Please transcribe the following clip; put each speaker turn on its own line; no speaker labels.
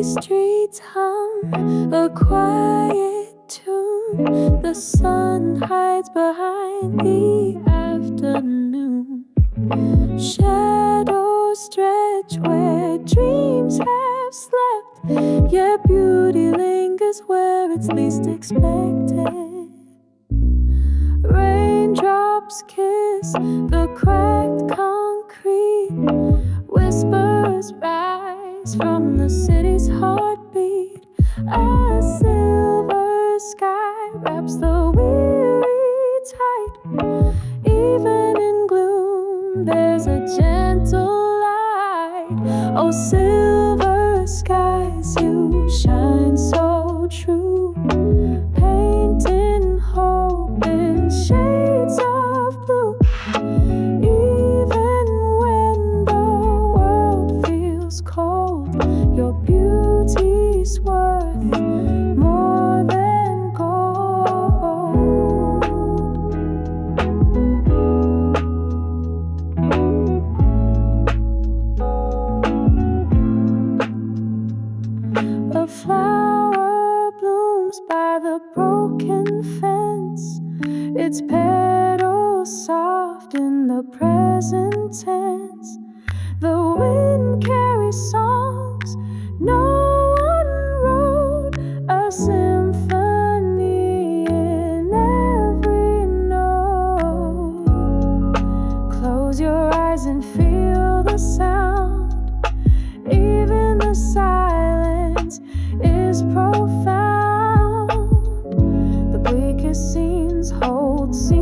city streets hum a quiet tune. The sun hides behind the afternoon. Shadows stretch where dreams have slept, yet beauty lingers where it's least expected. Raindrops kiss the cracked concrete. Whispers rise from the city's heartbeat. A silver sky wraps the weary tight. Even in gloom, there's a gentle light. Oh, silver skies, you shine so true. Painting hope in shades of blue. Even when the world feels cold, your beauty's worth more than gold. A flower blooms by the broken fence, its petals soft in the present tense. The wind carries songs no one wrote, a symphony in every note. Close your eyes and feel the sound. Even the silence is profound. The bleakest scenes hold secrets.